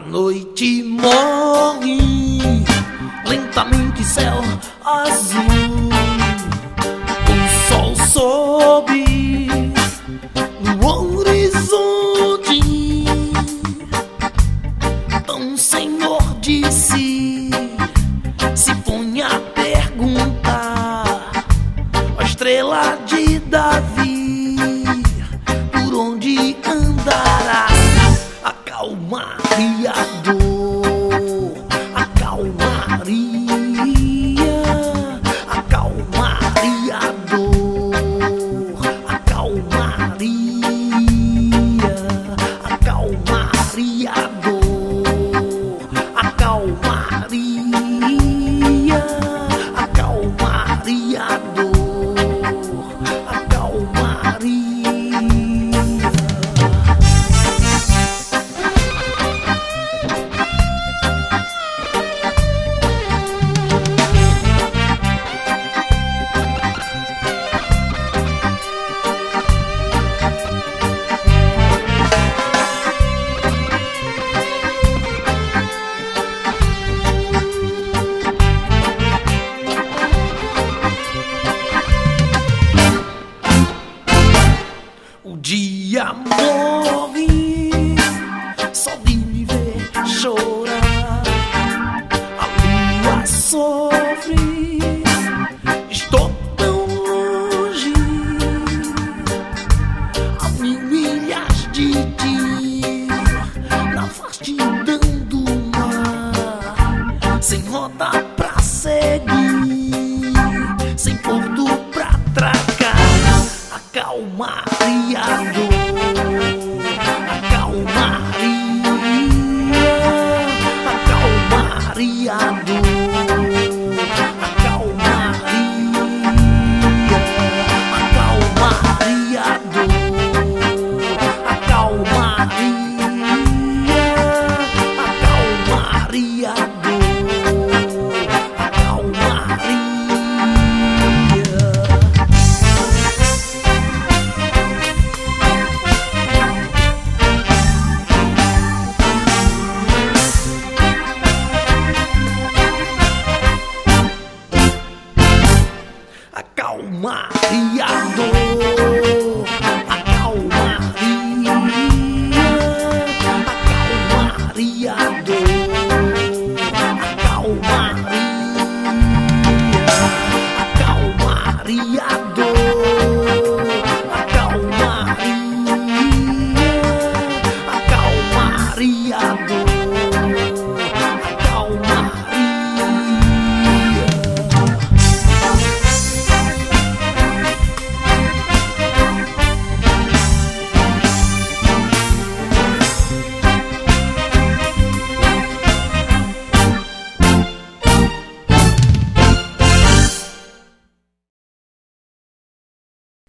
noite morre lentamente, céu azul, o sol sobe no horizonte. Um senhor disse, se põe a perguntar, a estrela de Davi, por onde andará? Acalmaria a dor, acalmaria, acalmaria a dor, acalmaria, acalmaria a dor, acalmaria, acalmaria a dor, acalmaria. O dia morre só de me ver chorar. A lua sofre, estou tão longe, a 1000 milhas de ti, na vastidão do mar, sem rota pra seguir, sem porto pra atracar. Acalmaria a dor, acalmaria, acalmaria a dor, acalmaria, acalmaria a dor, acalmaria, acalmaria a dor, acalmaria. Acalmaria a dor, acalmaria, acalmaria a dor, acalmaria, acalmaria.